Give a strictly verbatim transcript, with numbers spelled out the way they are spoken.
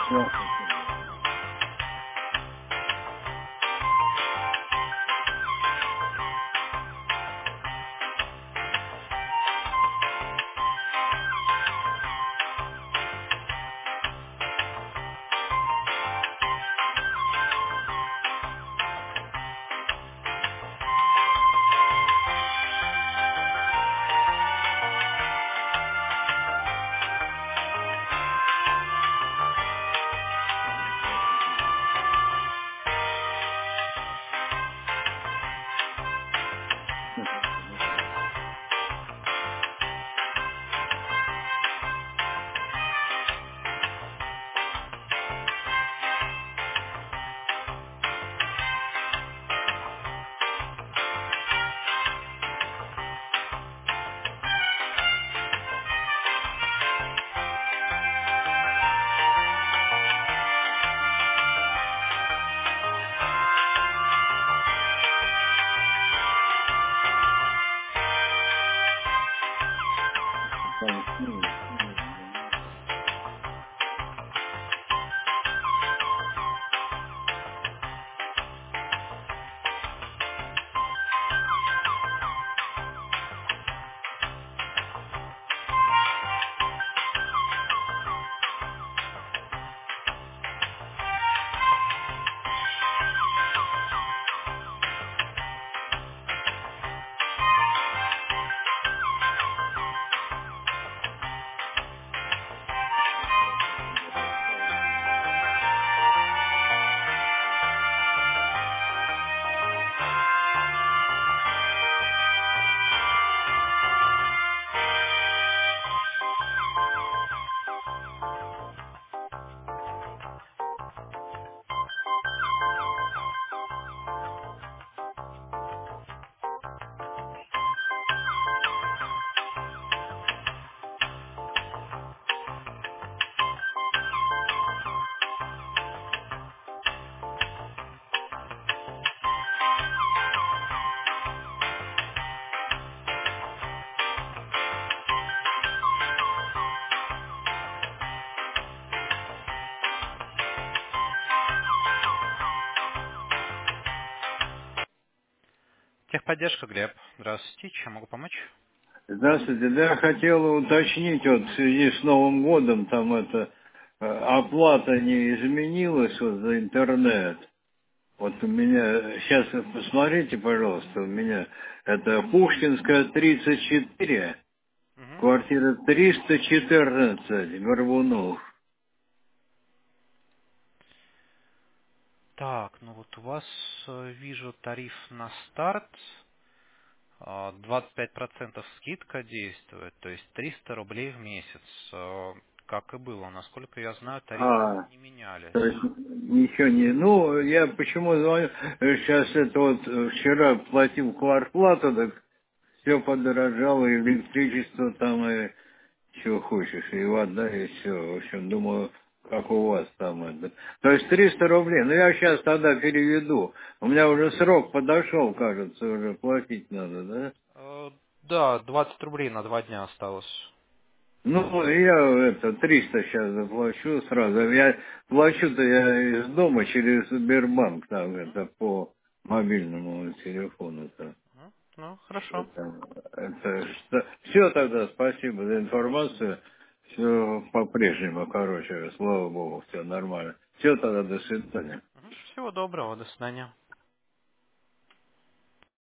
Все, спасибо. Ну, хватит уже. Ну, хватит. Там снизу, снизу, да, ну. Сейчас хватит набирать паузу. Техподдержка, Глеб. Здравствуйте, чем могу помочь? Здравствуйте, да, я хотел уточнить, вот в связи с Новым годом, там это, э, оплата не изменилась вот за интернет. Вот у меня, сейчас посмотрите, пожалуйста, у меня это Пушкинская тридцать четыре, Мгм. квартира триста четырнадцать, Горбунов. Так, ну вот у вас, э, вижу, тариф на старт, э, двадцать пять процентов скидка действует, то есть триста рублей в месяц, э, как и было. Насколько я знаю, тарифы А, не менялись. то есть ничего не... Ну, я почему звоню, сейчас это вот э, вчера платил квартплату, так все подорожало, и электричество там, и чего хочешь, и вода, и все. В общем, думаю, как у вас там это. То есть триста рублей. Ну, я сейчас тогда переведу. У меня уже срок подошел, кажется, уже платить надо, да? Э, Да, двадцать рублей на два дня осталось. Ну, я это, триста сейчас заплачу сразу. Я плачу-то я из дома через Сбербанк, там, это, по мобильному телефону-то. Мгм. Ну, хорошо. Это, это, что... Все тогда, спасибо за информацию. Все по-прежнему, короче, слава богу, все нормально. Все тогда, до свидания. Мгм. Всего доброго, до свидания.